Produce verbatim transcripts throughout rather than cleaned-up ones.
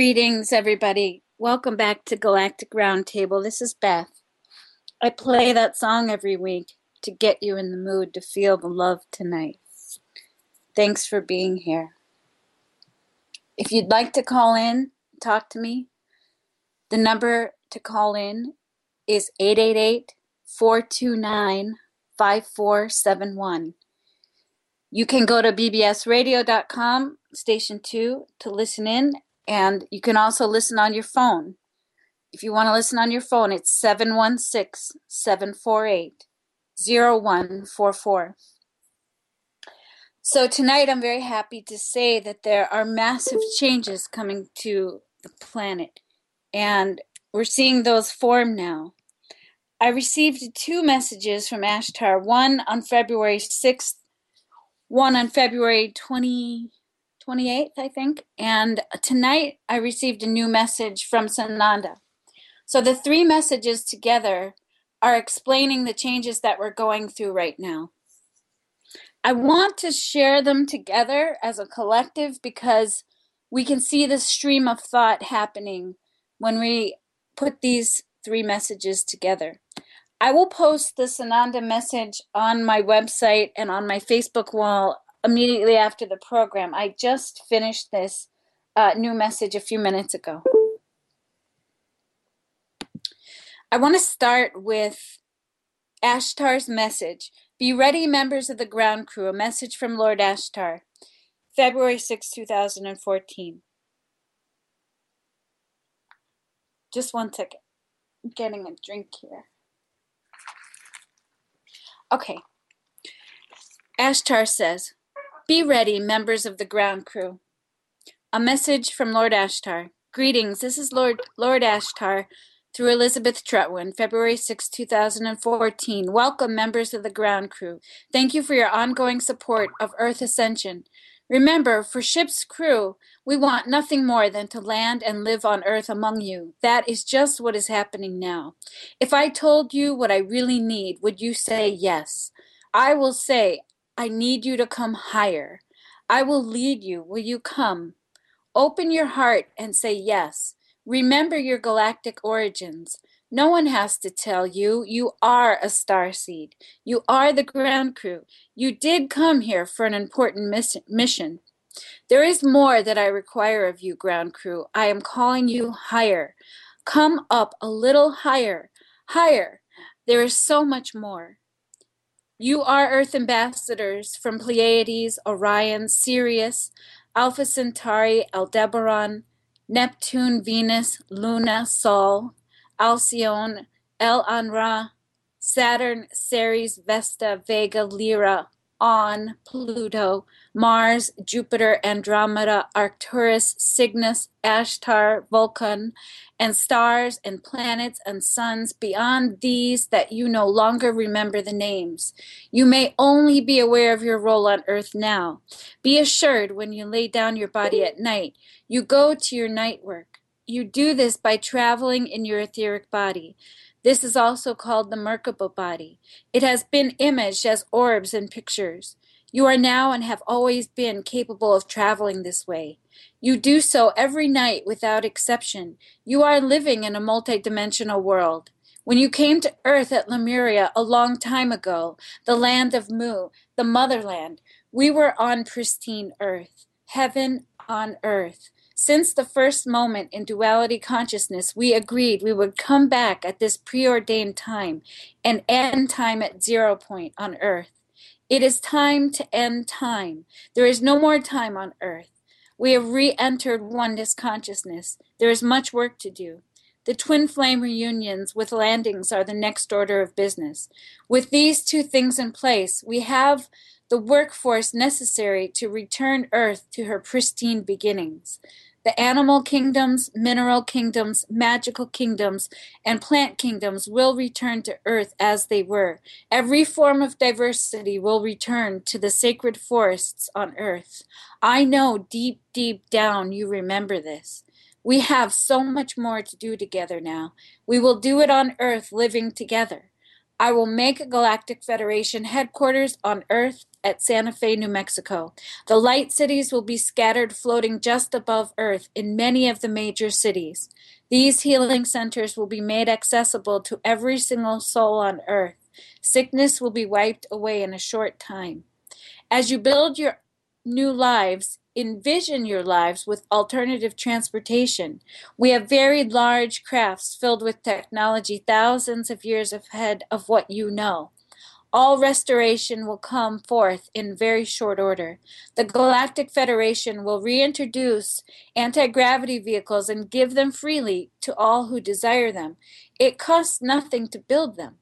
Greetings, everybody. Welcome back to Galactic Roundtable. This is Beth. I play that song every week to get you in the mood to feel the love tonight. Thanks for being here. If you'd like to call in, talk to me, the number to call in is eight eight eight, four two nine, five four seven one. You can go to b b s radio dot com, station two, to listen in. And you can also listen on your phone. If you want to listen on your phone, it's seven one six, seven four eight, zero one four four. So tonight I'm very happy to say that there are massive changes coming to the planet. And we're seeing those form now. I received two messages from Ashtar, one on February sixth, one on February twentieth. twenty-eighth, I think, and tonight I received a new message from Sananda. So the three messages together are explaining the changes that we're going through right now. I want to share them together as a collective because we can see the stream of thought happening when we put these three messages together. I will post the Sananda message on my website and on my Facebook wall immediately after the program. I just finished this uh, new message a few minutes ago. I want to start with Ashtar's message. Be ready, members of the ground crew. A message from Lord Ashtar, February sixth, two thousand fourteen. Just one second. I'm getting a drink here. Okay. Ashtar says, be ready, members of the ground crew. A message from Lord Ashtar. Greetings, this is Lord Lord Ashtar through Elizabeth Trutwin, February sixth, two thousand fourteen. Welcome, members of the ground crew. Thank you for your ongoing support of Earth Ascension. Remember, for ship's crew, we want nothing more than to land and live on Earth among you. That is just what is happening now. If I told you what I really need, would you say yes? I will say, I need you to come higher. I will lead you. Will you come? Open your heart and say yes. Remember your galactic origins. No one has to tell you. You are a starseed. You are the ground crew. You did come here for an important miss- mission. There is more that I require of you, ground crew. I am calling you higher. Come up a little higher. Higher. There is so much more. You are Earth ambassadors from Pleiades, Orion, Sirius, Alpha Centauri, Aldebaran, Neptune, Venus, Luna, Sol, Alcyone, El Anra, Saturn, Ceres, Vesta, Vega, Lyra, On, Pluto, Mars, Jupiter, Andromeda, Arcturus, Cygnus, Ashtar, Vulcan, and stars and planets and suns beyond these that you no longer remember the names. You may only be aware of your role on Earth now. Be assured when you lay down your body at night, you go to your night work. You do this by traveling in your etheric body. This is also called the Merkaba body. It has been imaged as orbs and pictures. You are now and have always been capable of traveling this way. You do so every night without exception. You are living in a multidimensional world. When you came to Earth at Lemuria a long time ago, the land of Mu, the motherland, we were on pristine Earth, heaven on Earth. Since the first moment in duality consciousness, we agreed we would come back at this preordained time and end time at zero point on Earth. It is time to end time. There is no more time on Earth. We have re-entered oneness consciousness. There is much work to do. The twin flame reunions with landings are the next order of business. With these two things in place, we have the workforce necessary to return Earth to her pristine beginnings. The animal kingdoms, mineral kingdoms, magical kingdoms, and plant kingdoms will return to Earth as they were. Every form of diversity will return to the sacred forests on Earth. I know deep, deep down you remember this. We have so much more to do together now. We will do it on Earth living together. I will make a Galactic Federation headquarters on Earth at Santa Fe, New Mexico. The light cities will be scattered, floating just above Earth in many of the major cities. These healing centers will be made accessible to every single soul on Earth. Sickness will be wiped away in a short time. As you build your new lives, envision your lives with alternative transportation. We have very large crafts filled with technology thousands of years ahead of what you know. All restoration will come forth in very short order. The Galactic Federation will reintroduce anti-gravity vehicles and give them freely to all who desire them. It costs nothing to build them.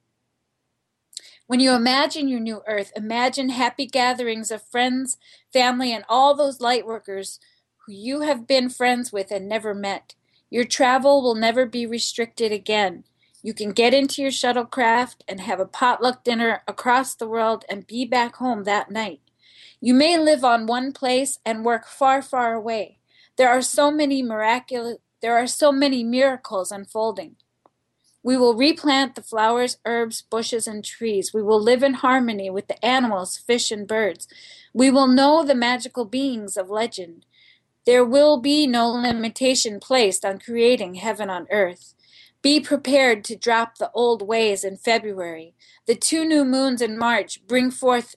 When you imagine your new Earth, imagine happy gatherings of friends, family, and all those light workers who you have been friends with and never met. Your travel will never be restricted again. You can get into your shuttlecraft and have a potluck dinner across the world and be back home that night. You may live on one place and work far, far away. There are so many miraculous, there are so many miracles unfolding. We will replant the flowers, herbs, bushes, and trees. We will live in harmony with the animals, fish, and birds. We will know the magical beings of legend. There will be no limitation placed on creating heaven on earth. Be prepared to drop the old ways in February. The two new moons in March bring forth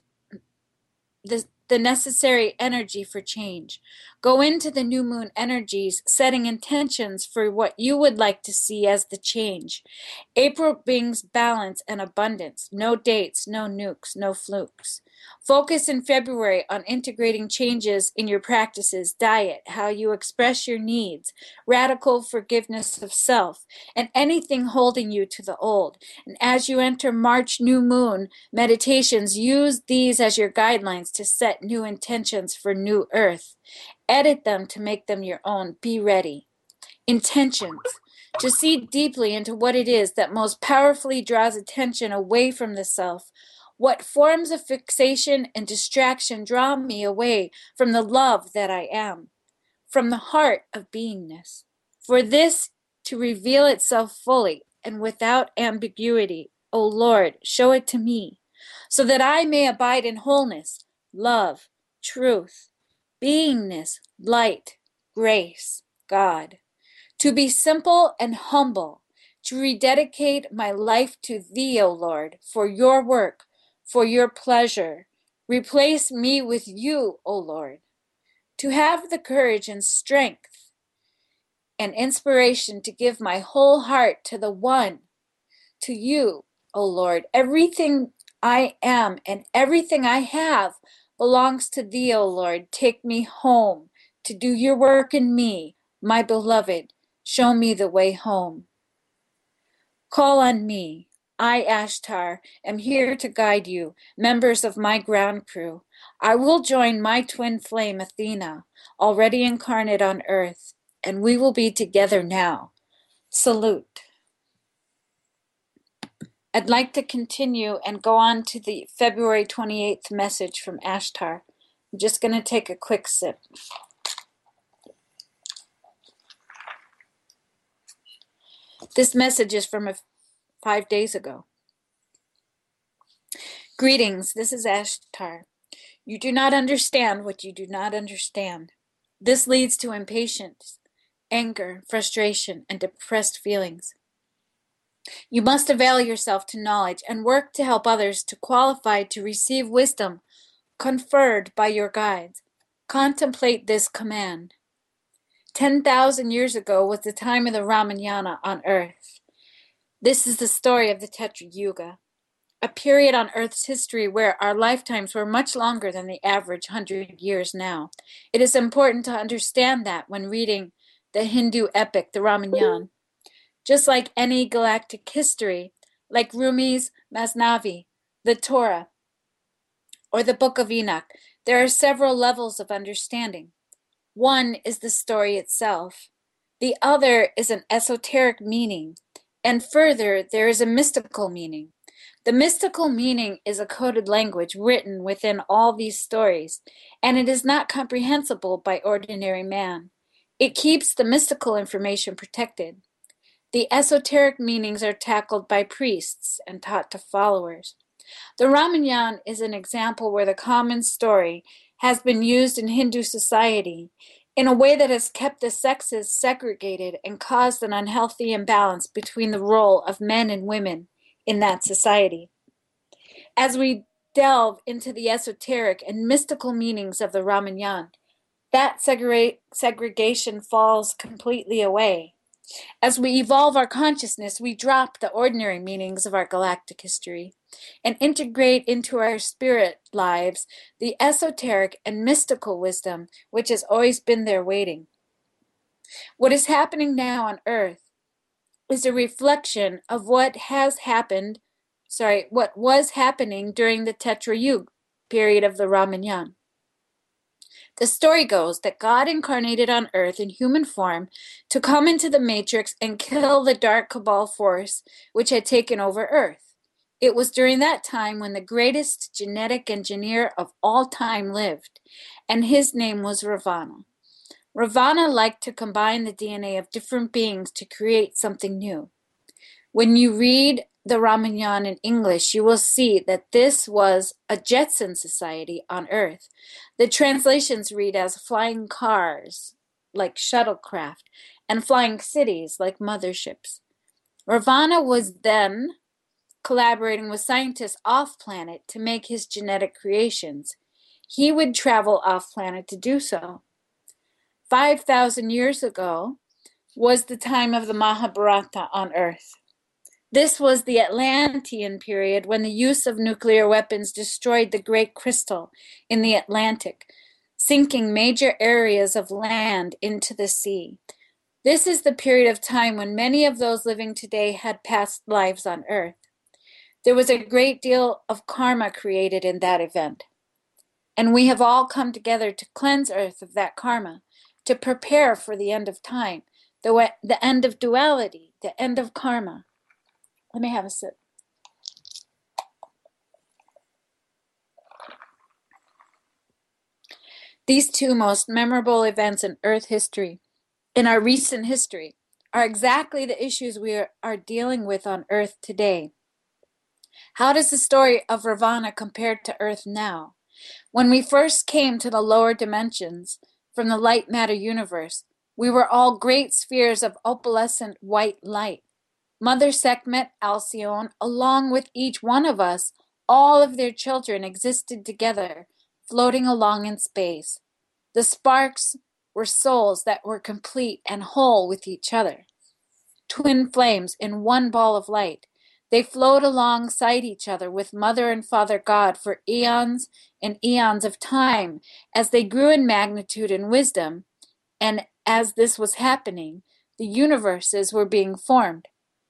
the, the necessary energy for change. Go into the new moon energies, setting intentions for what you would like to see as the change. April brings balance and abundance. No dates, no nukes, no flukes. Focus in February on integrating changes in your practices, diet, how you express your needs, radical forgiveness of self, and anything holding you to the old. And as you enter March new moon meditations, use these as your guidelines to set new intentions for new earth. Edit them to make them your own. Be ready. Intentions. To see deeply into what it is that most powerfully draws attention away from the self. What forms of fixation and distraction draw me away from the love that I am, from the heart of beingness? For this to reveal itself fully and without ambiguity, O Lord, show it to me, so that I may abide in wholeness, love, truth, beingness, light, grace, God. To be simple and humble, to rededicate my life to Thee, O Lord, for your work, for your pleasure. Replace me with you, O Lord. To have the courage and strength and inspiration to give my whole heart to the one, to you, O Lord. Everything I am and everything I have belongs to Thee, O Lord. Take me home to do your work in me, my beloved. Show me the way home. Call on me. I, Ashtar, am here to guide you, members of my ground crew. I will join my twin flame, Athena, already incarnate on earth, and we will be together now. Salute. I'd like to continue and go on to the February twenty-eighth message from Ashtar. I'm just going to take a quick sip. This message is from a, five days ago. Greetings, this is Ashtar. You do not understand what you do not understand. This leads to impatience, anger, frustration, and depressed feelings. You must avail yourself to knowledge and work to help others to qualify to receive wisdom conferred by your guides. Contemplate this command. ten thousand years ago was the time of the Ramayana on earth. This is the story of the Tetra Yuga, a period on Earth's history where our lifetimes were much longer than the average hundred years now. It is important to understand that when reading the Hindu epic, the Ramayana. Just like any galactic history, like Rumi's Masnavi, the Torah, or the Book of Enoch, there are several levels of understanding. One is the story itself. The other is an esoteric meaning. And further, there is a mystical meaning. The mystical meaning is a coded language written within all these stories, and it is not comprehensible by ordinary man. It keeps the mystical information protected. The esoteric meanings are tackled by priests and taught to followers. The Ramayana is an example where the common story has been used in Hindu society in a way that has kept the sexes segregated and caused an unhealthy imbalance between the role of men and women in that society. As we delve into the esoteric and mystical meanings of the Ramayana, that segre- segregation falls completely away. As we evolve our consciousness, we drop the ordinary meanings of our galactic history and integrate into our spirit lives the esoteric and mystical wisdom which has always been there waiting. What is happening now on Earth is a reflection of what has happened, sorry, what was happening during the Tetra Yuga period of the Ramayana. The story goes that God incarnated on Earth in human form to come into the Matrix and kill the dark cabal force which had taken over Earth. It was during that time when the greatest genetic engineer of all time lived, and his name was Ravana. Ravana liked to combine the D N A of different beings to create something new. When you read the Ramayana in English, you will see that this was a Jetson society on Earth. The translations read as flying cars, like shuttlecraft, and flying cities, like motherships. Ravana was then collaborating with scientists off-planet to make his genetic creations. He would travel off-planet to do so. five thousand years ago was the time of the Mahabharata on Earth. This was the Atlantean period when the use of nuclear weapons destroyed the Great Crystal in the Atlantic, sinking major areas of land into the sea. This is the period of time when many of those living today had past lives on Earth. There was a great deal of karma created in that event, and we have all come together to cleanse Earth of that karma, to prepare for the end of time, the, the end of duality, the end of karma. Let me have a sip. These two most memorable events in Earth history, in our recent history, are exactly the issues we are, are dealing with on Earth today. How does the story of Ravana compare to Earth now? When we first came to the lower dimensions from the light matter universe, we were all great spheres of opalescent white light. Mother Sekhmet, Alcyone, along with each one of us, all of their children existed together, floating along in space. The sparks were souls that were complete and whole with each other. Twin flames in one ball of light. They flowed alongside each other with Mother and Father God for eons and eons of time as they grew in magnitude and wisdom, and as this was happening, the universes were being formed.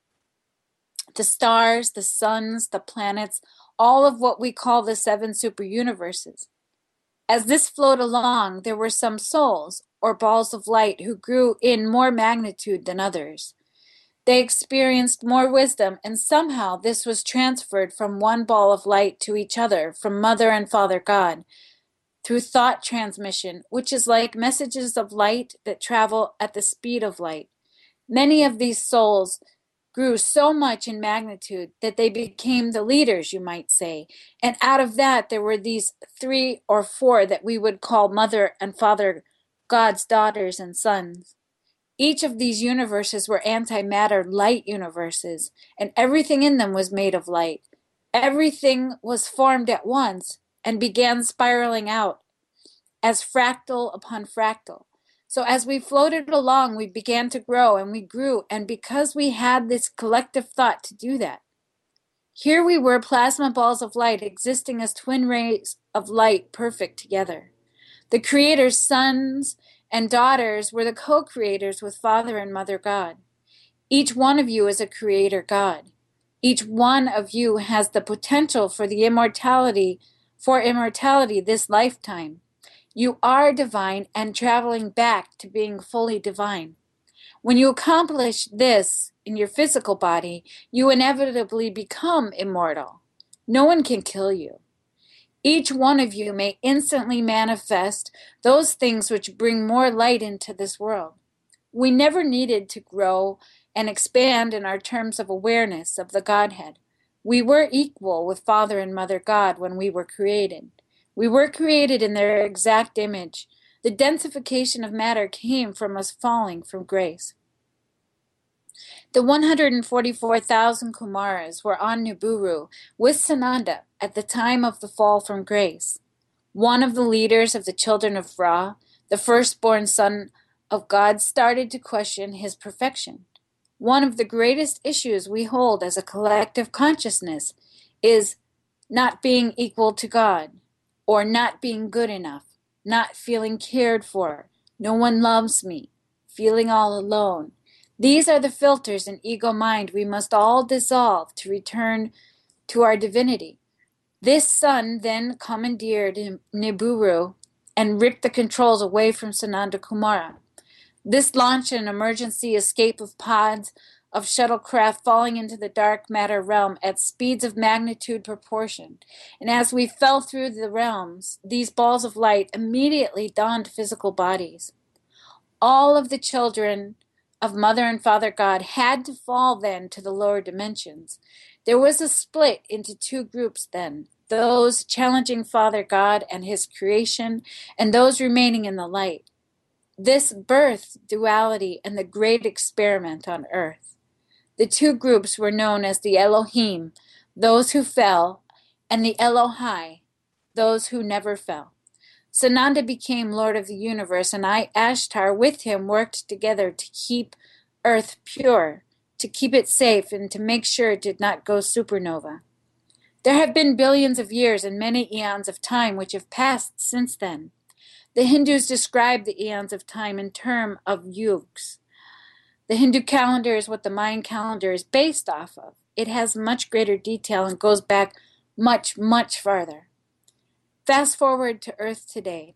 The stars, the suns, the planets, all of what we call the seven super universes. As this flowed along, there were some souls, or balls of light, who grew in more magnitude than others. They experienced more wisdom, and somehow this was transferred from one ball of light to each other, from Mother and Father God, through thought transmission, which is like messages of light that travel at the speed of light. Many of these souls grew so much in magnitude that they became the leaders, you might say. And out of that, there were these three or four that we would call Mother and Father God's daughters and sons. Each of these universes were antimatter light universes, and everything in them was made of light. Everything was formed at once and began spiraling out as fractal upon fractal. So as we floated along, we began to grow and we grew, and because we had this collective thought to do that, here we were, plasma balls of light existing as twin rays of light, perfect together. The Creator's sons and daughters were the co-creators with Father and Mother God. Each one of you is a creator God. Each one of you has the potential for the immortality, for immortality this lifetime. You are divine and traveling back to being fully divine. When you accomplish this in your physical body, you inevitably become immortal. No one can kill you. Each one of you may instantly manifest those things which bring more light into this world. We never needed to grow and expand in our terms of awareness of the Godhead. We were equal with Father and Mother God when we were created. We were created in their exact image. The densification of matter came from us falling from grace. The one hundred forty-four thousand Kumaras were on Nibiru with Sananda at the time of the fall from grace. One of the leaders of the children of Ra, the firstborn son of God, started to question his perfection. One of the greatest issues we hold as a collective consciousness is not being equal to God, or not being good enough, not feeling cared for, no one loves me, feeling all alone. These are the filters in ego mind we must all dissolve to return to our divinity. This son then commandeered Nibiru and ripped the controls away from Sananda Kumara. This launched an emergency escape of pods of shuttlecraft falling into the dark matter realm at speeds of magnitude proportioned. And as we fell through the realms, these balls of light immediately donned physical bodies. All of the children of Mother and Father God had to fall then to the lower dimensions. There was a split into two groups then, those challenging Father God and his creation, and those remaining in the light. This birthed duality and the great experiment on earth. The two groups were known as the Elohim, those who fell, and the Elohai, those who never fell. Sananda became Lord of the universe, and I, Ashtar, with him worked together to keep Earth pure, to keep it safe, and to make sure it did not go supernova. There have been billions of years and many eons of time which have passed since then. The Hindus describe the eons of time in terms of yugs. The Hindu calendar is what the Mayan calendar is based off of. It has much greater detail and goes back much, much farther. Fast forward to Earth today.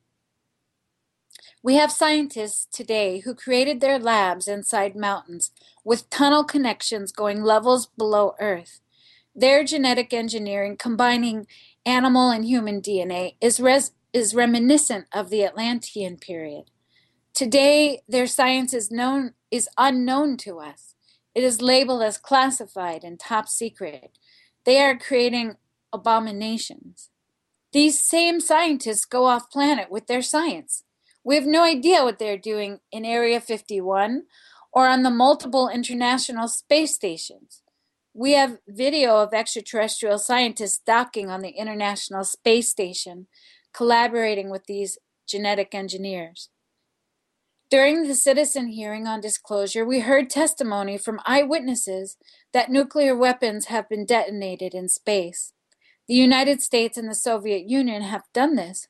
We have scientists today who created their labs inside mountains with tunnel connections going levels below Earth. Their genetic engineering, combining animal and human D N A, is, res- is reminiscent of the Atlantean period. Today, their science is known is unknown to us. It is labeled as classified and top secret. They are creating abominations. These same scientists go off planet with their science. We have no idea what they're doing in Area fifty-one or on the multiple international space stations. We have video of extraterrestrial scientists docking on the International Space Station, collaborating with these genetic engineers. During the citizen hearing on disclosure, we heard testimony from eyewitnesses that nuclear weapons have been detonated in space. The United States and the Soviet Union have done this.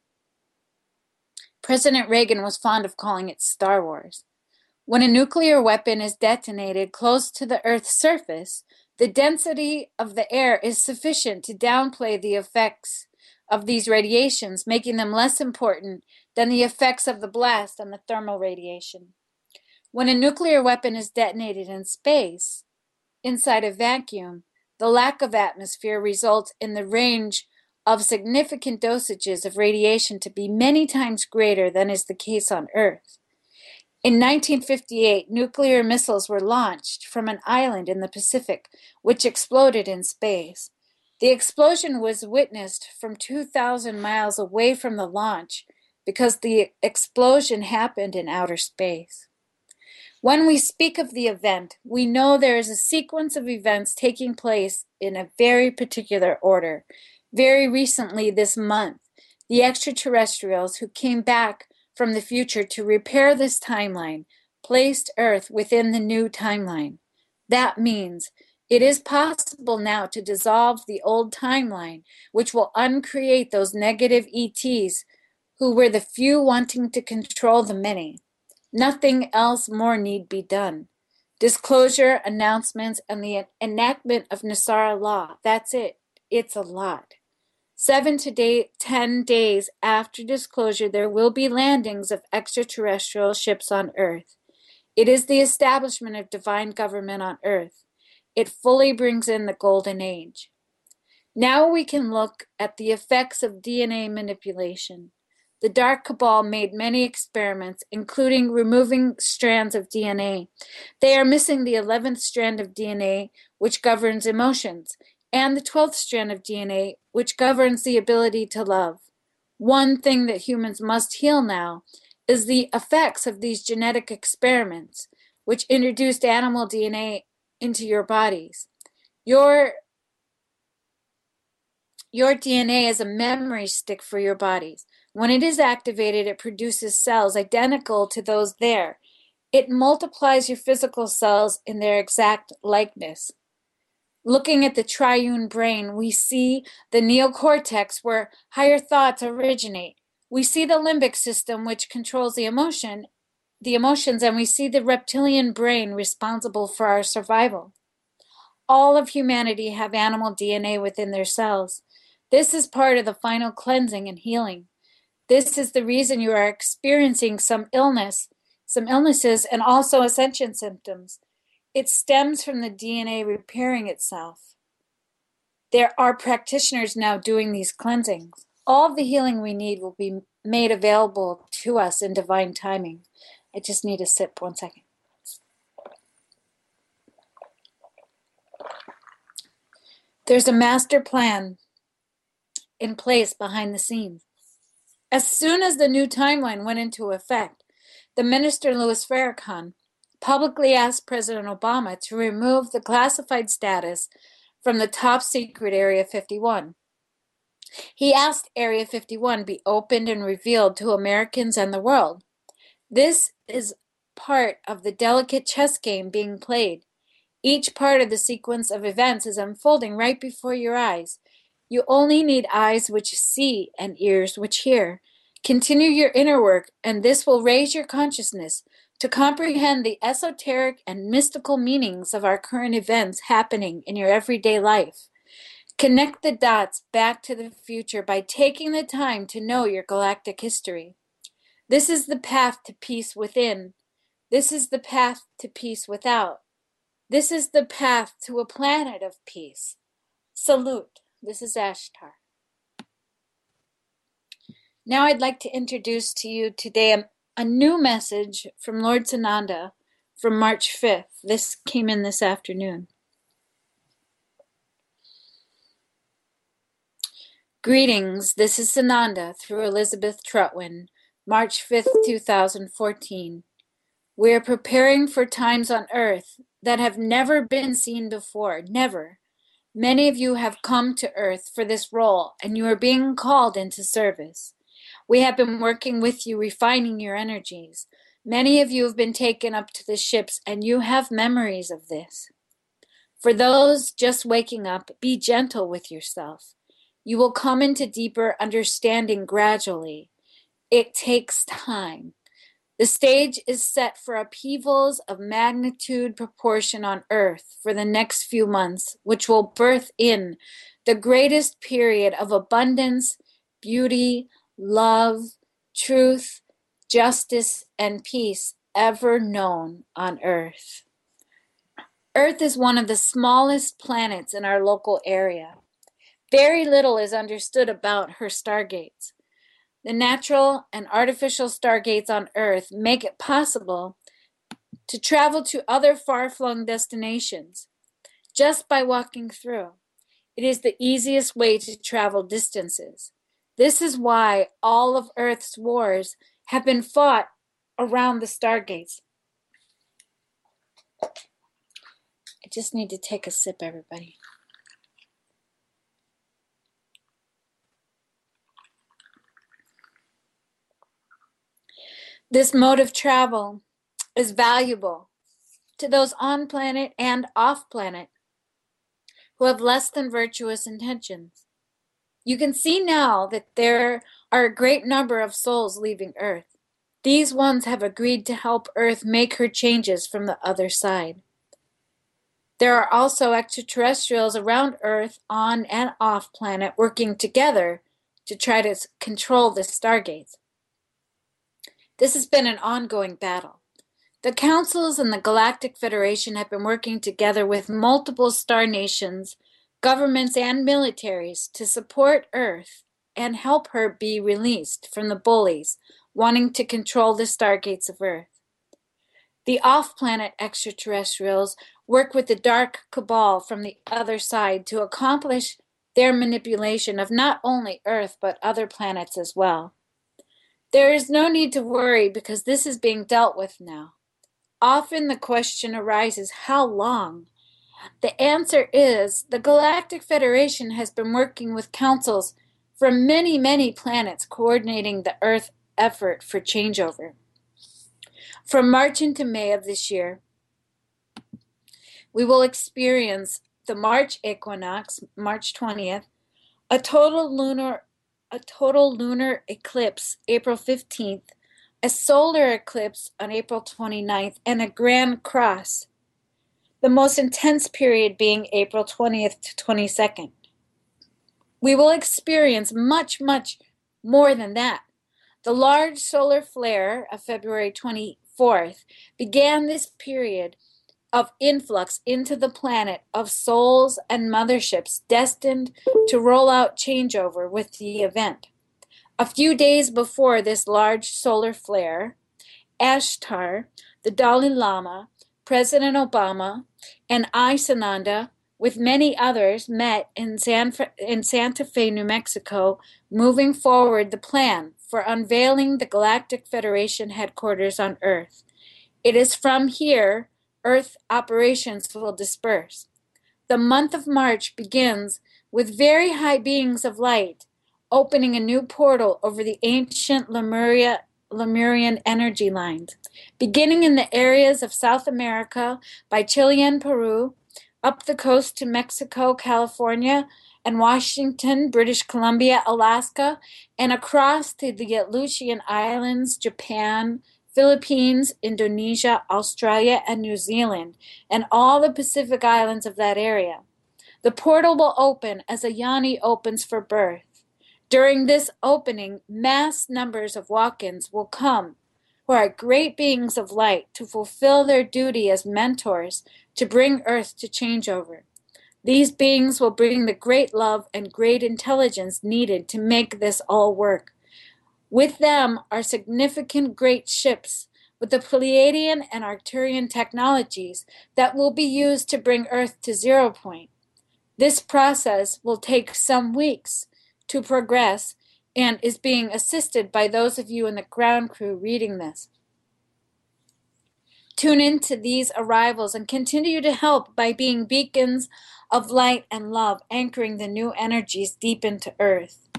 President Reagan was fond of calling it Star Wars. When a nuclear weapon is detonated close to the Earth's surface, the density of the air is sufficient to downplay the effects of these radiations, making them less important than the effects of the blast on the thermal radiation. When a nuclear weapon is detonated in space, inside a vacuum, the lack of atmosphere results in the range of significant dosages of radiation to be many times greater than is the case on Earth. In nineteen fifty-eight, nuclear missiles were launched from an island in the Pacific, which exploded in space. The explosion was witnessed from two thousand miles away from the launch because the explosion happened in outer space. When we speak of the event, we know there is a sequence of events taking place in a very particular order. Very recently this month, the extraterrestrials who came back from the future to repair this timeline placed Earth within the new timeline. That means it is possible now to dissolve the old timeline, which will uncreate those negative E Ts who were the few wanting to control the many. Nothing else more need be done. Disclosure, announcements, and the enactment of Nasara law. That's it. It's a lot. Seven to day, ten days after disclosure, there will be landings of extraterrestrial ships on Earth. It is the establishment of divine government on Earth. It fully brings in the golden age. Now we can look at the effects of D N A manipulation. The Dark Cabal made many experiments, including removing strands of D N A. They are missing the eleventh strand of D N A, which governs emotions, and the twelfth strand of D N A, which governs the ability to love. One thing that humans must heal now is the effects of these genetic experiments, which introduced animal D N A into your bodies. Your, your D N A is a memory stick for your bodies. When it is activated, it produces cells identical to those there. It multiplies your physical cells in their exact likeness. Looking at the triune brain, we see the neocortex where higher thoughts originate. We see the limbic system, which controls the emotion, the emotions, and we see the reptilian brain responsible for our survival. All of humanity have animal D N A within their cells. This is part of the final cleansing and healing. This is the reason you are experiencing some illness, some illnesses, and also ascension symptoms. It stems from the D N A repairing itself. There are practitioners now doing these cleansings. All of the healing we need will be made available to us in divine timing. I just need a sip, one second. There's a master plan in place behind the scenes. As soon as the new timeline went into effect, the minister Louis Farrakhan publicly asked President Obama to remove the classified status from the top secret Area fifty-one. He asked Area fifty-one be opened and revealed to Americans and the world. This is part of the delicate chess game being played. Each part of the sequence of events is unfolding right before your eyes. You only need eyes which see and ears which hear. Continue your inner work, and this will raise your consciousness to comprehend the esoteric and mystical meanings of our current events happening in your everyday life. Connect the dots back to the future by taking the time to know your galactic history. This is the path to peace within. This is the path to peace without. This is the path to a planet of peace. Salute. This is Ashtar. Now I'd like to introduce to you today a, a new message from Lord Sananda from March fifth. This came in this afternoon. Greetings, this is Sananda through Elizabeth Trutwin, March fifth, two thousand fourteen. We are preparing for times on earth that have never been seen before, never. Many of you have come to earth for this role, and you are being called into service. We have been working with you, refining your energies. Many of you have been taken up to the ships, and you have memories of this. For those just waking up, be gentle with yourself. You will come into deeper understanding gradually. It takes time. The stage is set for upheavals of magnitude proportion on Earth for the next few months, which will birth in the greatest period of abundance, beauty, love, truth, justice, and peace ever known on Earth. Earth is one of the smallest planets in our local area. Very little is understood about her stargates. The natural and artificial stargates on Earth make it possible to travel to other far-flung destinations just by walking through. It is the easiest way to travel distances. This is why all of Earth's wars have been fought around the stargates. I just need to take a sip, everybody. This mode of travel is valuable to those on planet and off planet who have less than virtuous intentions. You can see now that there are a great number of souls leaving Earth. These ones have agreed to help Earth make her changes from the other side. There are also extraterrestrials around Earth, on and off planet, working together to try to control the stargates. This has been an ongoing battle. The councils and the Galactic Federation have been working together with multiple star nations, governments, and militaries to support Earth and help her be released from the bullies wanting to control the stargates of Earth. The off-planet extraterrestrials work with the dark cabal from the other side to accomplish their manipulation of not only Earth but other planets as well. There is no need to worry because this is being dealt with now. Often the question arises, how long? The answer is the Galactic Federation has been working with councils from many, many planets coordinating the Earth effort for changeover. From March into May of this year, we will experience the March equinox, March twentieth, a total lunar, a total lunar eclipse, April fifteenth, a solar eclipse on April twenty-ninth, and a grand cross, the most intense period being April twentieth to twenty-second. We will experience much, much more than that. The large solar flare of February twenty-fourth began this period of influx into the planet of souls and motherships destined to roll out changeover with the event. A few days before this large solar flare, Ashtar, the Dalai Lama, President Obama, and Isananda, with many others, met in, San, in Santa Fe, New Mexico, moving forward the plan for unveiling the Galactic Federation headquarters on Earth. It is from here Earth operations will disperse. The month of March begins with very high beings of light opening a new portal over the ancient Lemuria, Lemurian energy lines, beginning in the areas of South America by Chile and Peru, up the coast to Mexico, California, and Washington, British Columbia, Alaska, and across to the Aleutian Islands, Japan, Philippines, Indonesia, Australia, and New Zealand, and all the Pacific islands of that area. The portal will open as a yoni opens for birth. During this opening, mass numbers of walk-ins will come, who are great beings of light, to fulfill their duty as mentors to bring Earth to changeover. These beings will bring the great love and great intelligence needed to make this all work. With them are significant great ships with the Pleiadian and Arcturian technologies that will be used to bring Earth to zero point. This process will take some weeks to progress and is being assisted by those of you in the ground crew reading this. Tune into these arrivals and continue to help by being beacons of light and love, anchoring the new energies deep into Earth.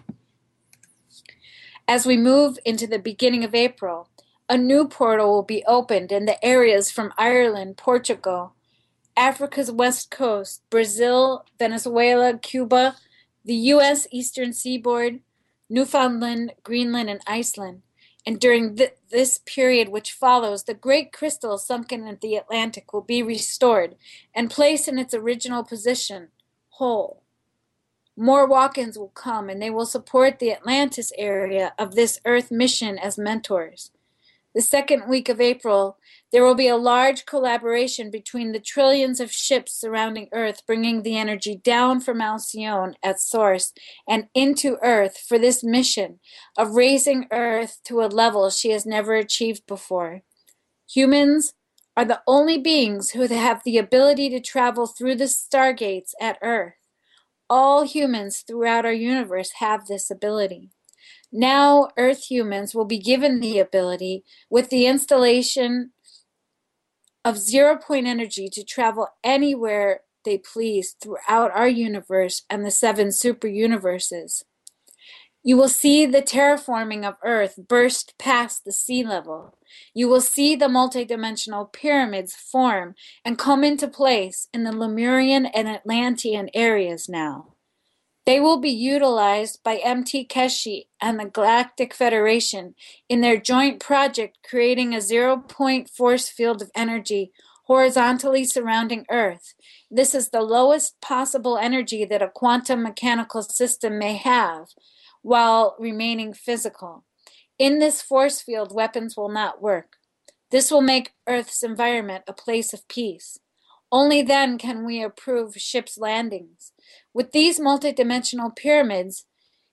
As we move into the beginning of April, a new portal will be opened in the areas from Ireland, Portugal, Africa's west coast, Brazil, Venezuela, Cuba, the U S eastern seaboard, Newfoundland, Greenland, and Iceland. And during th- this period which follows, the great crystal sunken in the Atlantic will be restored and placed in its original position, whole. More walk-ins will come, and they will support the Atlantis area of this Earth mission as mentors. The second week of April, there will be a large collaboration between the trillions of ships surrounding Earth, bringing the energy down from Alcyone at source and into Earth for this mission of raising Earth to a level she has never achieved before. Humans are the only beings who have the ability to travel through the stargates at Earth. All humans throughout our universe have this ability. Now, Earth humans will be given the ability with the installation of zero-point energy to travel anywhere they please throughout our universe and the seven super universes. You will see the terraforming of Earth burst past the sea level. You will see the multidimensional pyramids form and come into place in the Lemurian and Atlantean areas now. They will be utilized by M T Keshe and the Galactic Federation in their joint project creating a zero-point force field of energy horizontally surrounding Earth. This is the lowest possible energy that a quantum mechanical system may have while remaining physical. In this force field, weapons will not work. This will make Earth's environment a place of peace. Only then can we approve ships' landings. With these multidimensional pyramids,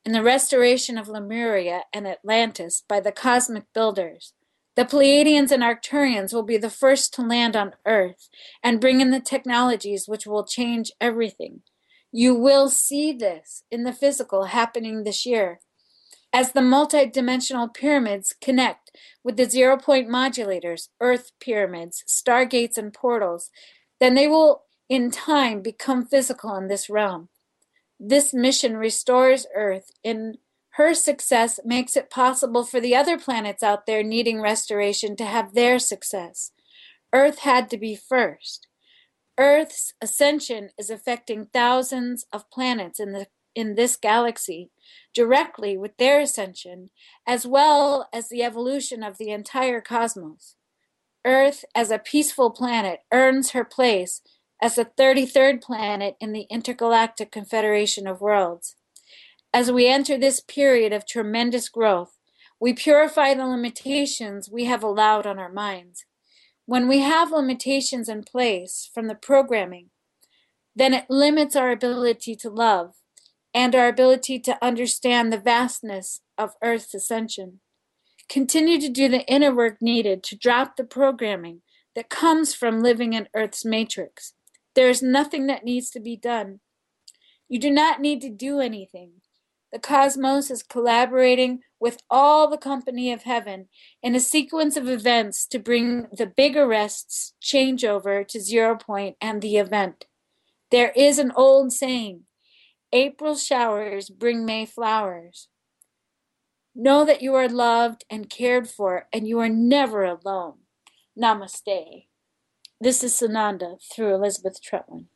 in the restoration of Lemuria and Atlantis by the cosmic builders. The Pleiadians and Arcturians will be the first to land on Earth and bring in the technologies which will change everything. You will see this in the physical happening this year. As the multi-dimensional pyramids connect with the zero-point modulators, Earth pyramids, stargates, and portals, then they will in time become physical in this realm. This mission restores Earth. In her success makes it possible for the other planets out there needing restoration to have their success. Earth had to be first. Earth's ascension is affecting thousands of planets in the in this galaxy directly with their ascension, as well as the evolution of the entire cosmos. Earth, as a peaceful planet, earns her place as the thirty-third planet in the Intergalactic Confederation of Worlds. As we enter this period of tremendous growth, we purify the limitations we have allowed on our minds. When we have limitations in place from the programming, then it limits our ability to love and our ability to understand the vastness of Earth's ascension. Continue to do the inner work needed to drop the programming that comes from living in Earth's matrix. There is nothing that needs to be done. You do not need to do anything. The cosmos is collaborating with all the company of heaven in a sequence of events to bring the big arrests changeover to zero point and the event. There is an old saying, April showers bring May flowers. Know that you are loved and cared for, and you are never alone. Namaste. This is Sananda through Elizabeth Trutwin.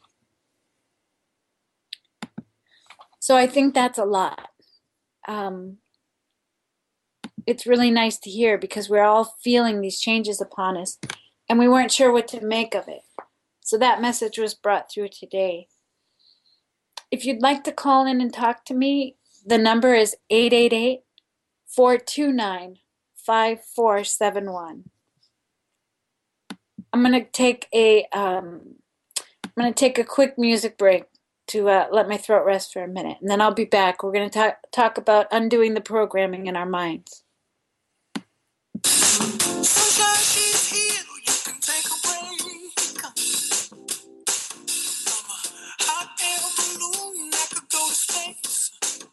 So I think that's a lot. Um, it's really nice to hear because we're all feeling these changes upon us, and we weren't sure what to make of it. So that message was brought through today. If you'd like to call in and talk to me, the number is eight eight eight, four two nine, five four seven one. I'm going to take a um, I'm going to take a quick music break to uh, let my throat rest for a minute, and then I'll be back. We're going to talk talk about undoing the programming in our minds. Sunshine, she's here. You can take a break. I'm a hot air balloon that could go to space.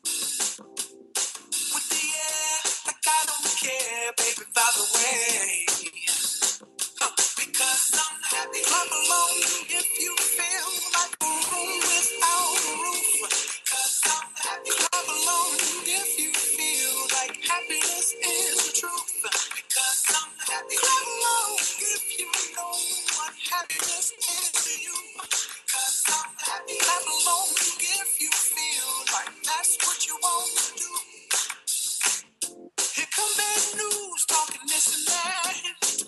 With the air, like I don't care, baby, by the way. Huh, because I'm happy. Clap along if you feel like a room without a roof. Because I'm happy. Clap along if you feel like happiness is the truth. Because I'm happy. Clap along if you know what happiness is to you. Because I'm happy. Clap along if you feel like that's what you want to do. Here come bad news, talking this and that.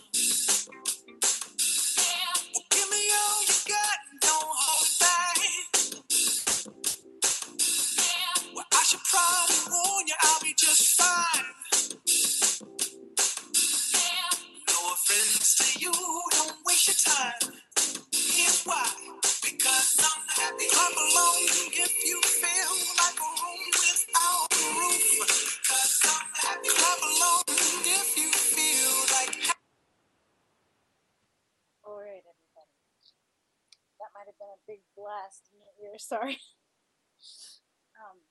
Well, give me all you got and don't hold it back. Well, I should probably warn you, I'll be just fine. No offense to you, don't waste your time. Here's why. Because I'm happy. Clap along if you feel like a room without a roof. Because I'm happy. Clap along if you feel like happy. All right, everybody. That might have been a big blast in your ear. Sorry. Um,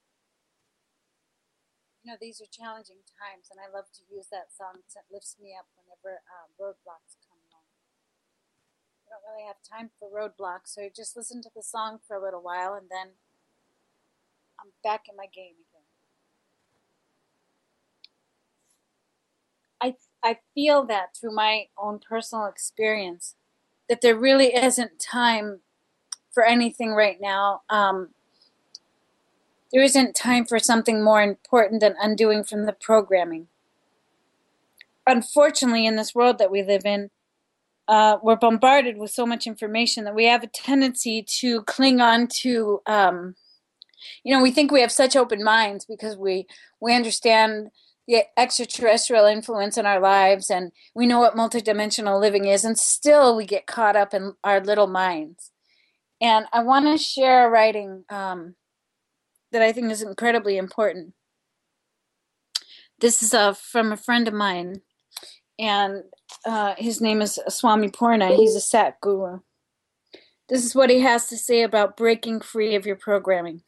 you know, these are challenging times, and I love to use that song because it lifts me up whenever uh, roadblocks come along. I don't really have time for roadblocks, so just listen to the song for a little while, and then I'm back in my game again. I I feel that through my own personal experience, that there really isn't time for anything right now. Um, there isn't time for something more important than undoing from the programming. Unfortunately, in this world that we live in, uh, we're bombarded with so much information that we have a tendency to cling on to, um, you know, we think we have such open minds because we, we understand the extraterrestrial influence in our lives and we know what multidimensional living is, and still we get caught up in our little minds. And I want to share a writing um, that I think is incredibly important. This is uh, from a friend of mine, and uh, his name is Swami Purna. He's a Sat guru. This is what he has to say about breaking free of your programming.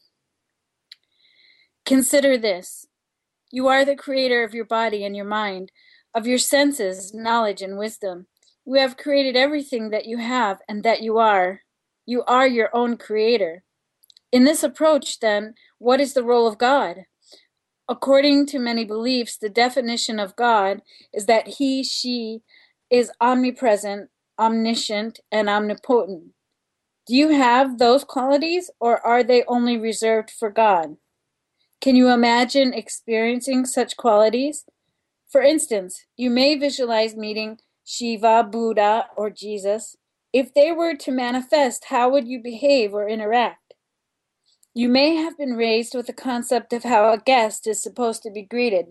Consider this. You are the creator of your body and your mind, of your senses, knowledge, and wisdom. You have created everything that you have and that you are. You are your own creator. In this approach, then, what is the role of God? According to many beliefs, the definition of God is that he, she is omnipresent, omniscient, and omnipotent. Do you have those qualities, or are they only reserved for God? Can you imagine experiencing such qualities? For instance, you may visualize meeting Shiva, Buddha, or Jesus. If they were to manifest, how would you behave or interact? You may have been raised with the concept of how a guest is supposed to be greeted.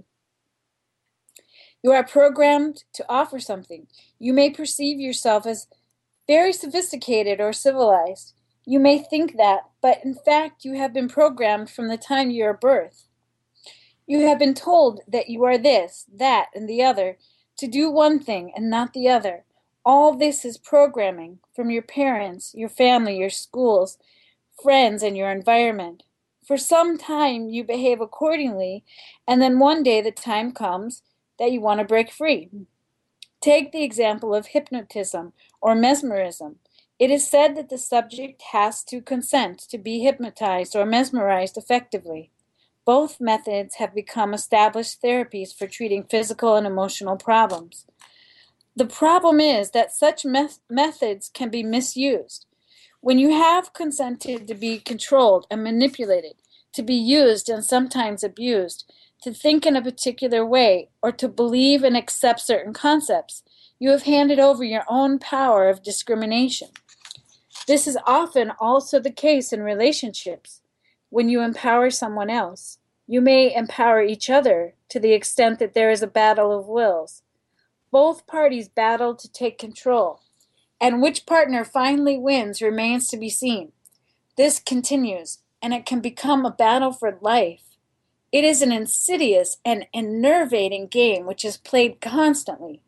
You are programmed to offer something. You may perceive yourself as very sophisticated or civilized. You may think that, but in fact you have been programmed from the time you are birth. You have been told that you are this, that, and the other, to do one thing and not the other. All this is programming from your parents, your family, your schools, friends, and your environment. For some time you behave accordingly, and then one day the time comes that you want to break free. Take the example of hypnotism or mesmerism. It is said that the subject has to consent to be hypnotized or mesmerized effectively. Both methods have become established therapies for treating physical and emotional problems. The problem is that such me- methods can be misused. When you have consented to be controlled and manipulated, to be used and sometimes abused, to think in a particular way, or to believe and accept certain concepts, you have handed over your own power of discrimination. This is often also the case in relationships. When you empower someone else, you may empower each other to the extent that there is a battle of wills. Both parties battle to take control, and which partner finally wins remains to be seen. This continues, and it can become a battle for life. It is an insidious and enervating game which is played constantly.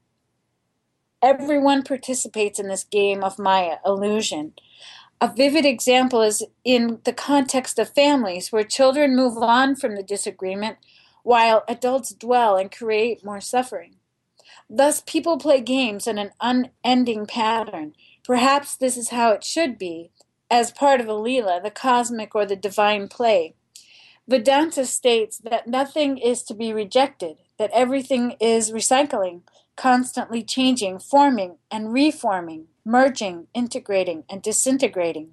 Everyone participates in this game of Maya illusion. A vivid example is in the context of families where children move on from the disagreement while adults dwell and create more suffering. Thus, people play games in an unending pattern. Perhaps this is how it should be, as part of a Leela, the cosmic or the divine play. Vedanta states that nothing is to be rejected, that everything is recycling, constantly changing, forming and reforming, merging, integrating, and disintegrating.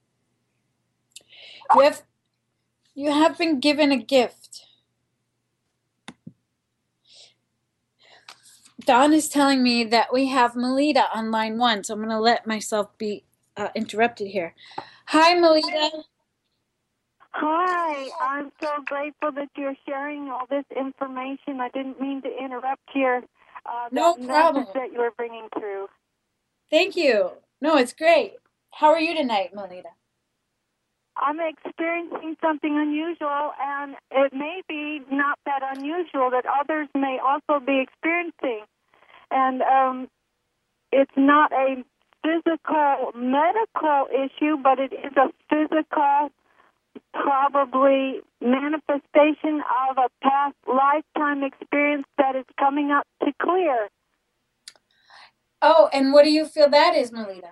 You have, you have been given a gift. Don is telling me that we have Melita on line one, so I'm going to let myself be uh, interrupted here. Hi, Melita. Hi, I'm so grateful that you're sharing all this information. I didn't mean to interrupt your uh, No that problem. message that you were bringing through. Thank you. No, it's great. How are you tonight, Melita? I'm experiencing something unusual, and it may be not that unusual that others may also be experiencing. And um, it's not a physical, medical issue, but it is a physical, probably manifestation of a past lifetime experience that is coming up to clear. Oh, and what do you feel that is, Melita?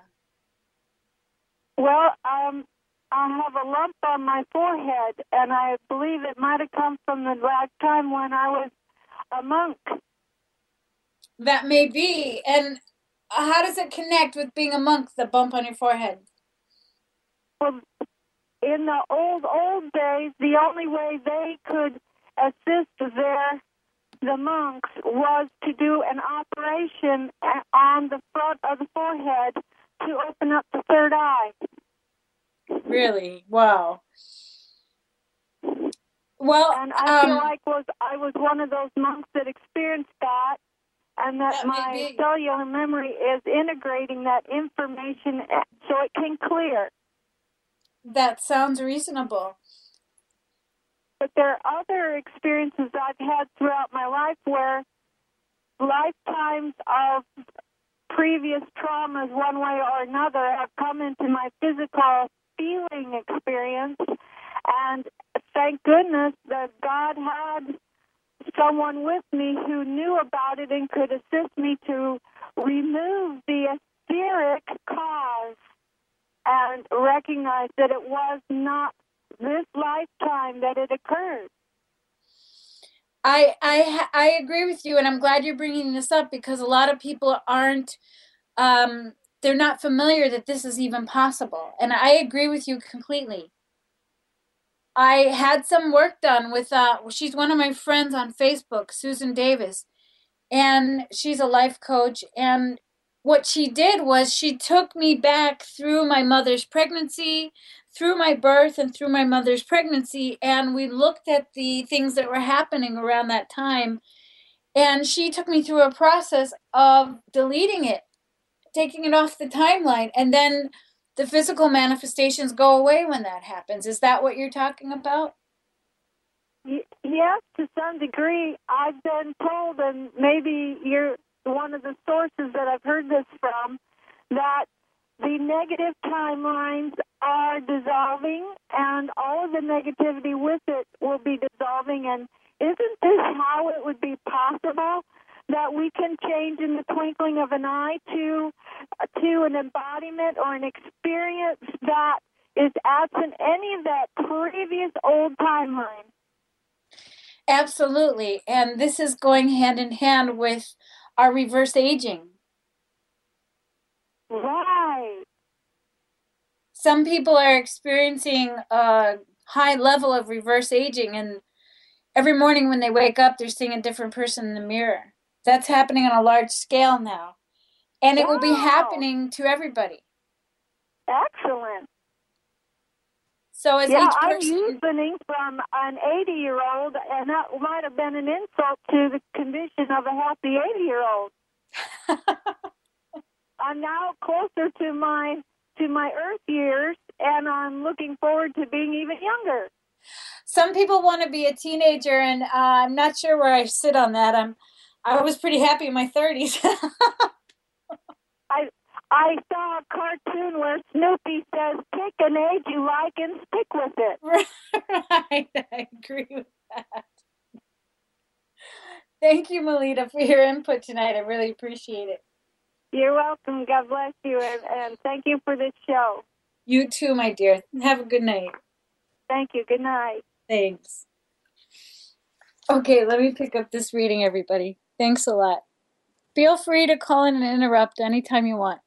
Well, um, I have a lump on my forehead, and I believe it might have come from the last time when I was a monk. That may be. And how does it connect with being a monk, the bump on your forehead? Well, in the old, old days, the only way they could assist their the monks was to do an operation on the front of the forehead to open up the third eye. Really? Wow. Well, and I um, feel like was I was one of those monks that experienced that, and that, that my cellular memory is integrating that information so it can clear. That sounds reasonable. But there are other experiences I've had throughout my life where lifetimes of previous traumas, one way or another, have come into my physical feeling experience. And thank goodness that God had someone with me who knew about it and could assist me to remove the etheric cause and recognize that it was not this lifetime that it occurred. I I I agree with you, and I'm glad you're bringing this up because a lot of people aren't um, they're not familiar that this is even possible, and I agree with you completely. I had some work done with uh, she's one of my friends on Facebook, Susan Davis, and she's a life coach. And what she did was she took me back through my mother's pregnancy, through my birth and through my mother's pregnancy, and we looked at the things that were happening around that time. And she took me through a process of deleting it, taking it off the timeline, and then the physical manifestations go away when that happens. Is that what you're talking about? Yes, to some degree. I've been told, and maybe you're one of the sources that I've heard this from, that the negative timelines are dissolving and all of the negativity with it will be dissolving. And isn't this how it would be possible that we can change in the twinkling of an eye to to an embodiment or an experience that is absent any of that previous old timeline? Absolutely. And this is going hand in hand with our reverse aging. Right. Some people are experiencing a high level of reverse aging, and every morning when they wake up, they're seeing a different person in the mirror. That's happening on a large scale now. And it Wow. will be happening to everybody. Excellent. So as yeah, each I'm person... listening from an eighty-year-old, and that might have been an insult to the condition of a healthy eighty-year-old. I'm now closer to my to my Earth years, and I'm looking forward to being even younger. Some people want to be a teenager, and uh, I'm not sure where I sit on that. I'm I was pretty happy in my thirties. I I saw a cartoon where Snoopy says, "Pick an age you like and stick with it." Right, I agree with that. Thank you, Melita, for your input tonight. I really appreciate it. You're welcome. God bless you, and, and thank you for this show. You too, my dear. Have a good night. Thank you. Good night. Thanks. Okay, let me pick up this reading, everybody. Thanks a lot. Feel free to call in and interrupt anytime you want.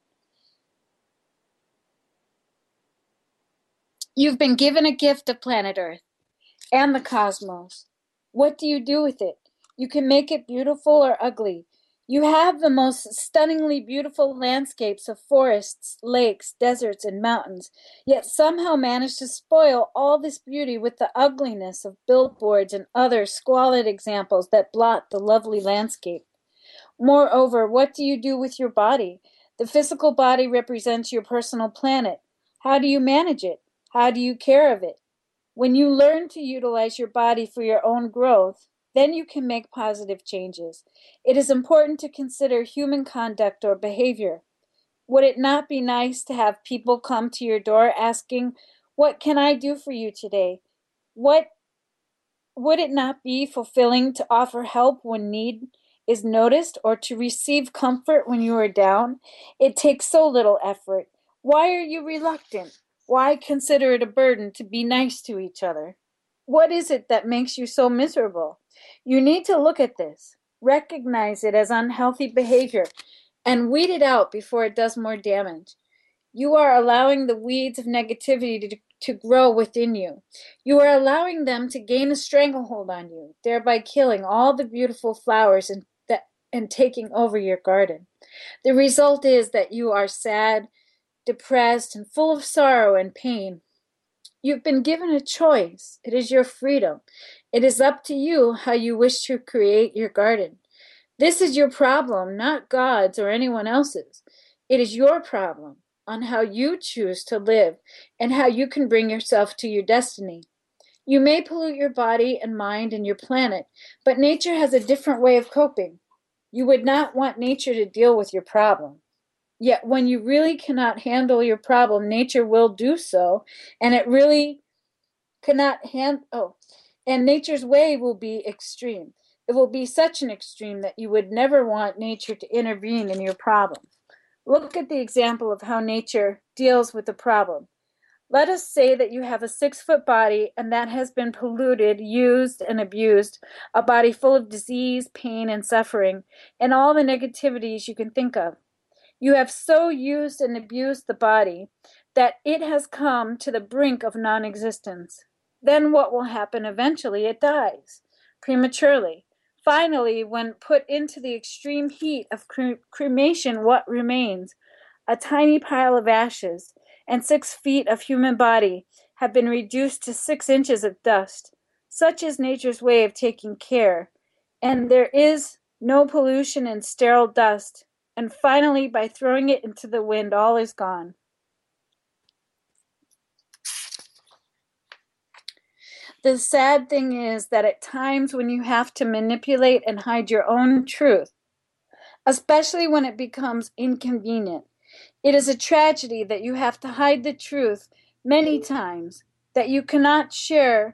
You've been given a gift of planet Earth and the cosmos. What do you do with it? You can make it beautiful or ugly. You have the most stunningly beautiful landscapes of forests, lakes, deserts, and mountains, yet somehow manage to spoil all this beauty with the ugliness of billboards and other squalid examples that blot the lovely landscape. Moreover, what do you do with your body? The physical body represents your personal planet. How do you manage it? How do you care of it? When you learn to utilize your body for your own growth, then you can make positive changes. It is important to consider human conduct or behavior. Would it not be nice to have people come to your door asking, "What can I do for you today?" What would it not be fulfilling to offer help when need is noticed or to receive comfort when you are down? It takes so little effort. Why are you reluctant? Why consider it a burden to be nice to each other? What is it that makes you so miserable? You need to look at this, recognize it as unhealthy behavior, and weed it out before it does more damage. You are allowing the weeds of negativity to, to grow within you. You are allowing them to gain a stranglehold on you, thereby killing all the beautiful flowers and, that, and taking over your garden. The result is that you are sad, depressed, and full of sorrow and pain. You've been given a choice. It is your freedom. It is up to you how you wish to create your garden. This is your problem, not God's or anyone else's. It is your problem on how you choose to live and how you can bring yourself to your destiny. You may pollute your body and mind and your planet, but nature has a different way of coping. You would not want nature to deal with your problem. Yet when you really cannot handle your problem, nature will do so, and it really cannot hand oh, and nature's way will be extreme. It will be such an extreme that you would never want nature to intervene in your problem. Look at the example of how nature deals with the problem. Let us say that you have a six-foot body and that has been polluted, used, and abused, a body full of disease, pain, and suffering, and all the negativities you can think of. You have so used and abused the body that it has come to the brink of non-existence. Then what will happen eventually? It dies prematurely. Finally, when put into the extreme heat of cre- cremation, what remains? A tiny pile of ashes, and six feet of human body have been reduced to six inches of dust. Such is nature's way of taking care. And there is no pollution and sterile dust. And finally, by throwing it into the wind, all is gone. The sad thing is that at times when you have to manipulate and hide your own truth, especially when it becomes inconvenient, it is a tragedy that you have to hide the truth many times, that you cannot share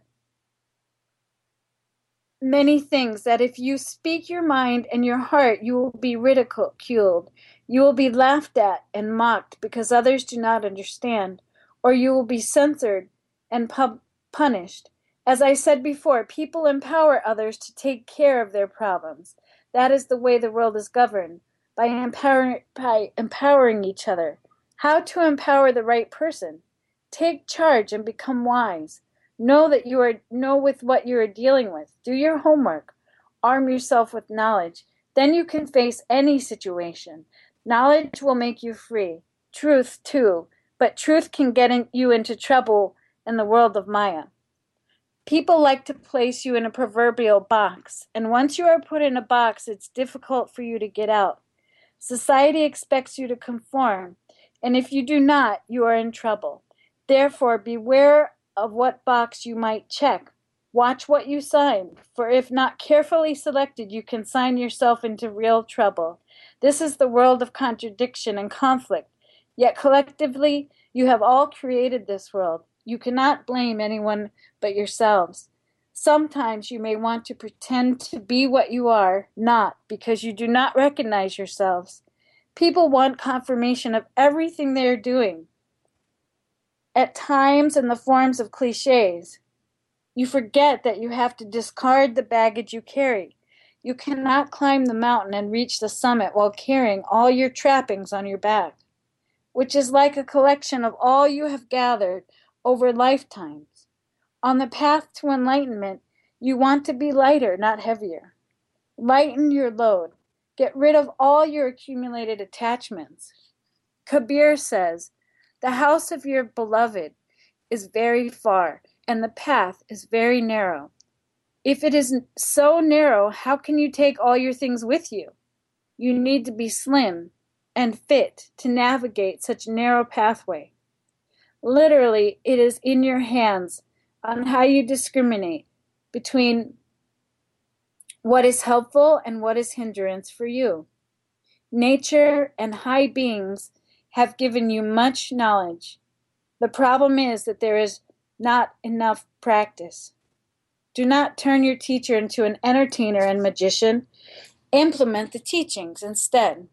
many things, that if you speak your mind and your heart, you will be ridiculed. You will be laughed at and mocked because others do not understand, or you will be censored and pub- punished. As I said before, people empower others to take care of their problems. That is the way the world is governed, by, empower- by empowering each other. How to empower the right person? Take charge and become wise. Know that you are know with what you are dealing with. Do your homework. Arm yourself with knowledge. Then you can face any situation. Knowledge will make you free. Truth, too. But truth can get in, you into trouble in the world of Maya. People like to place you in a proverbial box, and once you are put in a box, it's difficult for you to get out. Society expects you to conform, and if you do not, you are in trouble. Therefore, beware of what box you might check. Watch what you sign, for if not carefully selected, you can sign yourself into real trouble. This is the world of contradiction and conflict. Yet collectively, you have all created this world. You cannot blame anyone but yourselves. Sometimes you may want to pretend to be what you are not, because you do not recognize yourselves. People want confirmation of everything they are doing, at times in the forms of cliches. You forget that you have to discard the baggage you carry. You cannot climb the mountain and reach the summit while carrying all your trappings on your back, which is like a collection of all you have gathered over lifetimes. On the path to enlightenment, you want to be lighter, not heavier. Lighten your load. Get rid of all your accumulated attachments. Kabir says, "The house of your beloved is very far, and the path is very narrow. If it is so narrow, how can you take all your things with you? You need to be slim and fit to navigate such a narrow pathway. Literally, it is in your hands on how you discriminate between what is helpful and what is hindrance for you. Nature and high beings have given you much knowledge. The problem is that there is not enough practice. Do not turn your teacher into an entertainer and magician. Implement the teachings instead."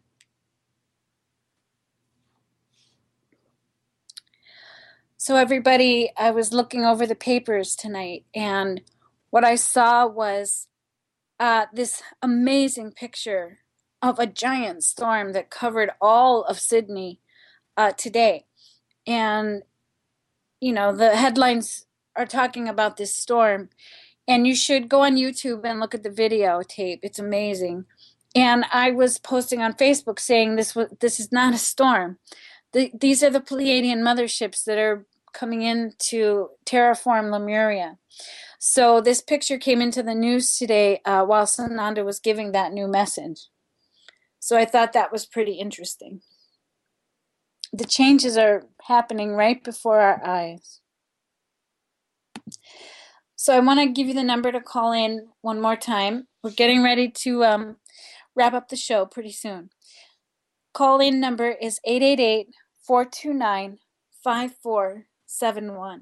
So everybody, I was looking over the papers tonight, and what I saw was uh, this amazing picture of a giant storm that covered all of Sydney uh, today. And, you know, the headlines are talking about this storm, and you should go on YouTube and look at the videotape. It's amazing. And I was posting on Facebook saying this was this is not a storm. The, these are the Pleiadian motherships that are coming in to terraform Lemuria. So this picture came into the news today uh, while Sananda was giving that new message. So I thought that was pretty interesting. The changes are happening right before our eyes. So I want to give you the number to call in one more time. We're getting ready to um, wrap up the show pretty soon. Call-in number is eight eight eight, four two nine, five four seven one.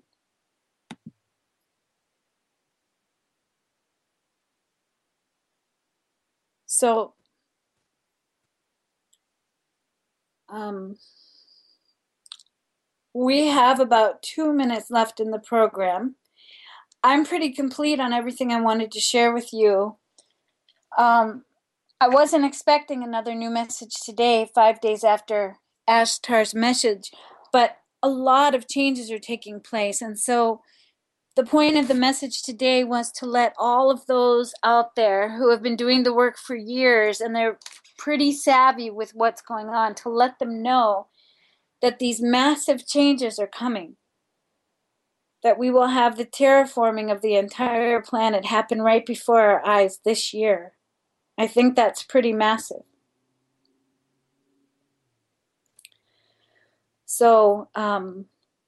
So, um, we have about two minutes left in the program. I'm pretty complete on everything I wanted to share with you. Um, I wasn't expecting another new message today, five days after Ashtar's message, but a lot of changes are taking place. And so the point of the message today was to let all of those out there who have been doing the work for years and they're pretty savvy with what's going on, to let them know that these massive changes are coming, that we will have the terraforming of the entire planet happen right before our eyes this year. I think that's pretty massive. So, um,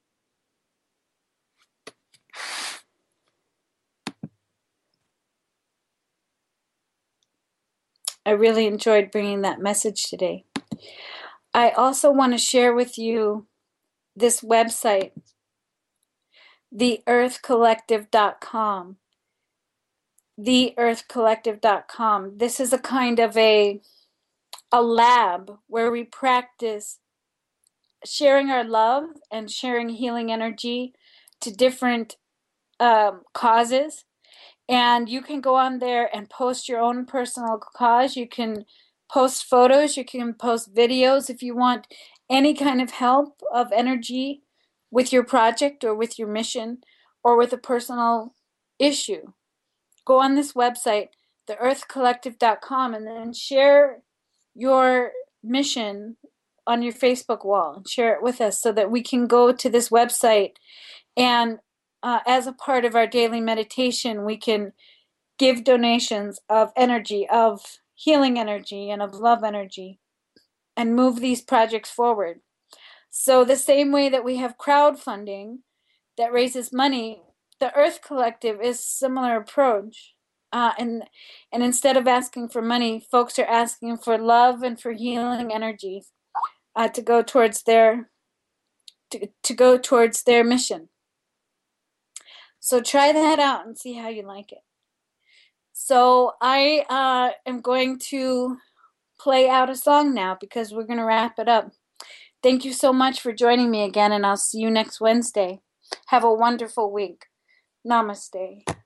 I really enjoyed bringing that message today. I also want to share with you this website, the earth collective dot com. the earth collective dot com. This is a kind of a, a lab where we practice sharing our love and sharing healing energy to different um, causes. And you can go on there and post your own personal cause. You can post photos. You can post videos if you want any kind of help of energy with your project or with your mission or with a personal issue. Go on this website, the earth collective dot com, and then share your mission on your Facebook wall and share it with us so that we can go to this website and uh, as a part of our daily meditation, we can give donations of energy, of healing energy, and of love energy, and move these projects forward. So the same way that we have crowdfunding that raises money, the Earth Collective is a similar approach. Uh, and and instead of asking for money, folks are asking for love and for healing energy uh, to go towards their to, to go towards their mission. So try that out and see how you like it. So I uh, am going to play out a song now because we're going to wrap it up. Thank you so much for joining me again, and I'll see you next Wednesday. Have a wonderful week. Namaste.